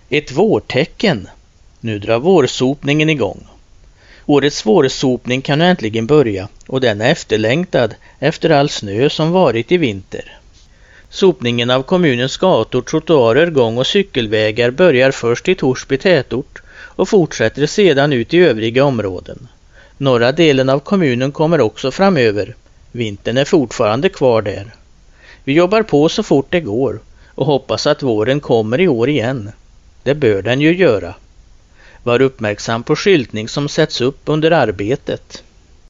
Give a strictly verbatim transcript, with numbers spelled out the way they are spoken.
Ett vårtecken. Nu drar vårsopningen igång. Årets vårsopning kan nu äntligen börja och den är efterlängtad efter all snö som varit i vinter. Sopningen av kommunens gator, trottoarer, gång- och cykelvägar börjar först i Torsby tätort och fortsätter sedan ut i övriga områden. Norra delen av kommunen kommer också framöver. Vintern är fortfarande kvar där. Vi jobbar på så fort det går och hoppas att våren kommer i år igen. Det bör den ju göra. Var uppmärksam på skyltning som sätts upp under arbetet.